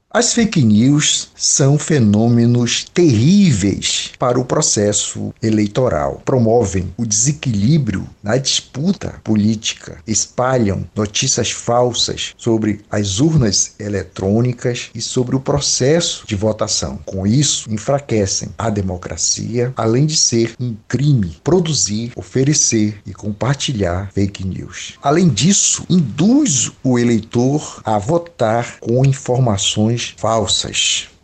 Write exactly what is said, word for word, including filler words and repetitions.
As fake news são fenômenos terríveis para o processo eleitoral. Promovem o desequilíbrio na disputa política, espalham notícias falsas sobre as urnas eletrônicas e sobre o processo de votação. Com isso, enfraquecem a democracia, além de ser um crime produzir, oferecer e compartilhar fake news. Além disso, induz o eleitor a votar com informações falsas.